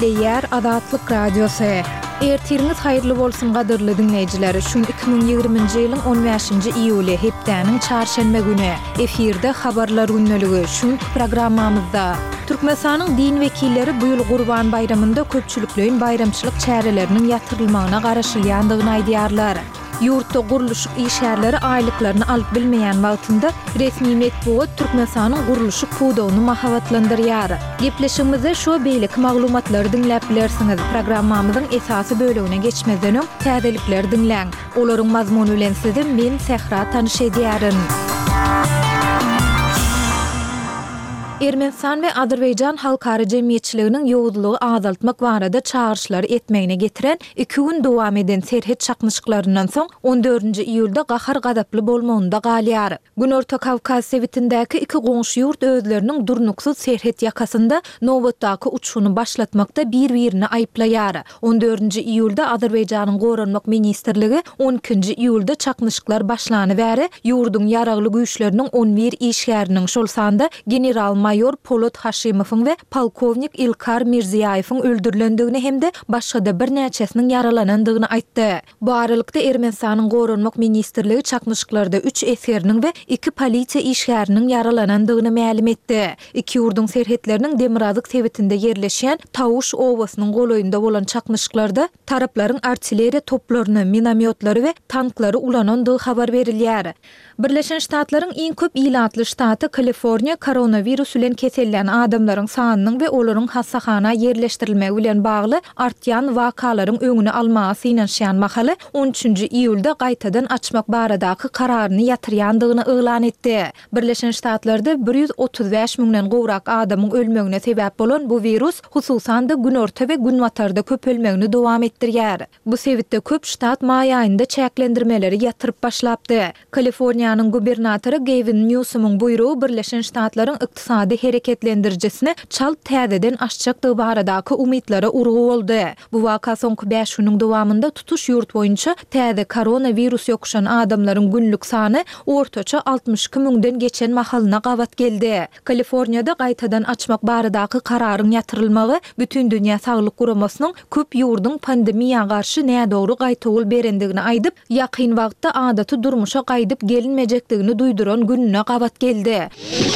Diýär Azatlyk Radiosu. Ertiriniz haýyrly bolsun gadyrly dinleýijiler. Şu 2020-nji ýylyň 15-nji iýuly hepdeniň çarşembe güni efirde habarlar günneligi. Şu programmamyzda Türkmenistanyň din wekilleri bu ýyl Gurban bayramynda köpçüliklerin bayramçylyk çäreleriniň ýatyrylmagyna garaşylýandygyny aýdýarlar. Yurtda guruluşyk işgärleri aýlyklaryny alyp bilmeýän wagtynda resmi medeniýet Türkmenistanyň guruluşyk pudowyny mahabatlandyrýar. Gepleşigimizde şu beýlik maglumatlary dinläp bilersiňiz. Programmamyzyň esasy bölegine geçmeden öň täzelikler dinläň. Olaryň mazmuny bilen sizi men Sehra tanyş edýärin. Ermenistan we Azerbaýjan halkary jemgyýetçiliginiň ýowuzlugy azaltmak barada çağrışlary etmegine getiren 2 gün dowam eden serhet çakmyşyklarynyň soň 14-nji iýulda gahar gadaply bolmagynda galýar. Günorta Kawkaz sewitindäki 2 goňşy ýurt özleriniň durnuksuz serhet ýakasynda nowbatdaky uçuşyny başlatmakda bir-birini aýplaýar. 14-nji iýulda Azerbaýjanyň Goranmak ministrligi 12-nji iýulda çakmyşyklar başlany bäri ýurdun ýaragly güýçleriniň 11 işgäriniň şol sanda general Mayor Polat Haşimowyň we polkovnik İlkar Mirziýaýewiň öldürilendigini hemde başga bir näçesiniň yaralanandygyny aýtdy. Bu aralykda Ermenistanyň Goranmak ministrligi çakmyşyklarda 3 eseriniň we 2 polisiýa işgäriniň yaralanandygyny ma'lum etdi. 2 ýurdun serhetleriniň Demirazık sewitinde ýerleşýän Tavuş owasynyň golaýynda bolan çakmyşyklarda taraplaryň artilleriýa toplaryny, minamyotlary we tanklary ulanandygy habar berilýär. Birleşen Ştatlaryň iň köp ilatly ştaty Kaliforniýa koronavirus bilen kesellen adamlaryň sanynyň we olaryň hassahana ýerleşdirilmegi bilen bagly artýan wakalaryň öňüni almagy ýanşýan mahaly 13-nji iýulda gaýtadan açmak baradaky kararyny ýatyrýandygyny elan etdi. Birleşen Ştatlarda 135 miňden gowrak adamyň ölmegine sebäp bolan bu virus hususan da günorta we günwatarda köp ölmegini dowam etdirýär. Bu sebäpde köp ştat maý aýynda çäklendirmeleri ýatyryp başlapdy. Kaliforniýanyň gubernatory Gavin Newsomyň buýrugy Birleşen Ştatlaryň ykdysady hereketlendirjisini çal täzeden aşjakdygy baradaky umytlara urgu boldy. Bu waka soňky 5 güniň dowamında tutuş ýurt boýunça täze koronavirus ýokuşan adamlaryň günlük sany ortaça 62 miňden geçen mahalyna gawat geldi. Kaliforniýada gaýtadan açmak baradaky kararyň ýatyrylmagy bütün dünýä saglyk guramasynyň köp ýurdun pandemiýa garşy nädogry gaýtawul berendigini aýdyp, ýakyn wagtda adaty durmuşa gaýdyp gelinmejekdigini duýduran gününe gawat geldi.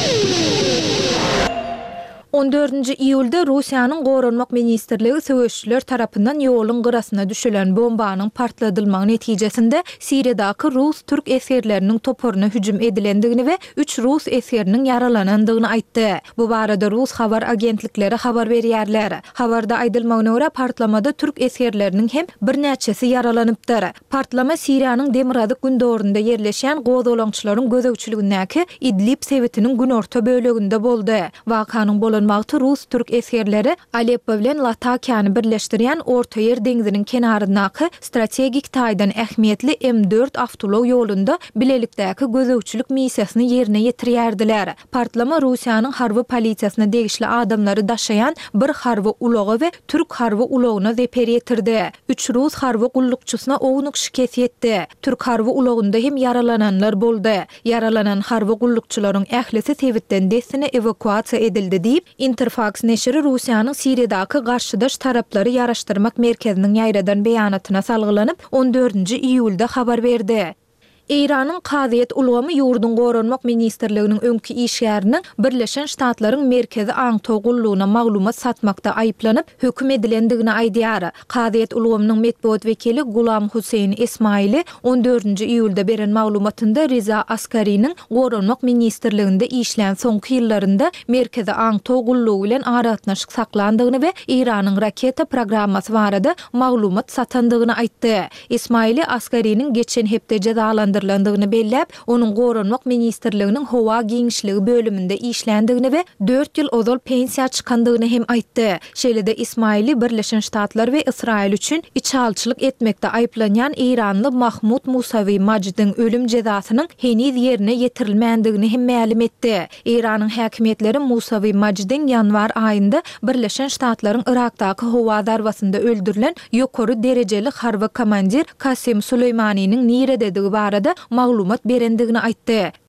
14-nji iýulda Russiýanyň Goranmak ministrligi söwüşçüler tarapyndan ýoluň gyrasyna düşülen bombanyň partladylmagy netijesinde Siriýadaky Rus-Türk eserleriniň toporuna hüjüm edilendigini we 3 Rus eseriniň yaralanandygyny aýtdy. Bu barada Rus habar agentlikleri habar berýärler. Habarda aýdylmagyna görä partlamada Türk eserleriniň hem bir näçesi yaralanypdyr. Partlama Siriýanyň Demirazık gündorunda ýerleşýän gozalançylaryň gözegçiligindäki Idlib sewitiniň günorta böleginde boldy. Wakanyň bolan Magty Rus-Türk eskerleri Aleppo bilen Latakiýany birleşdirýän Orta Ýer deňiziniň kenaryndaky strategik taýdan ähmiýetli M4 awtolow ýolunda bilelikdäki gözegçilik missiýasyny ýerine ýetirýärdiler. Partlama Russiýanyň harby polisiýasyna degişli adamlary daşaýan bir harby ulagy we Türk harby ulagyna zeper ýetirdi. 3 Rus harby gullukçysyna ownuk şikayet etdi. Türk harby ulagynda hem yaralananlar boldy. Yaralanan harby gullukçylaryň ählisi sebitden desine evakuasiýa edildi diýip Interfax neşri Russiýanyň Siriýadaky garşydaş taraplary ýaraşdyrmak merkeziniň ýaýradan beýanatyna salgylanyp 14-nji iýulda habar berdi. İranyň Qazyet ulgamy ýurdun Goranmak ministrliginiň öňki işgäriniň Birleşen Ştatlaryň merkezi aňtogullugyna maglumat satmakda aýyplanyp hökm edilendigini aýdýar. Qazyet ulgamynyň medeniýet wekili Gulam Huseyn Ismaili 14-nji iýulda beren maglumatynda Riza Askariň Goranmak ministrliginde işlän soňky ýyllarynda merkezi aňtogullugy bilen aratnaşyk saklandygyny we İranyň raketa programmasy barada maglumat satandygyny aýtdy. Ismaili Askariň geçen hepde cezalandyryldygyny belläp, onuň Goranmak ministrliginiň howa giňişligi bölüminde işländigini we 4 ýyl ozal pensiýa çykandygyny hem aýtdy. Şeýle-de Ismaili Birleşen Ştatlar we Israil üçin içalçylyk etmekde aýplanýan İranly Mahmud Musawi Majdyň ölüm jezasynyň heniz ýerine ýetirilmändigini hem ma'lum etdi. İranyň häkimetleri Musawi Majdyň ýanwar aýynda Birleşen Ştatlaryň Irakdaky howa darbasynda öldürilen ýokary derejeli harby komandir Kasim Süleýmanyň nirede digi barada maglumat berendigini aýtdy.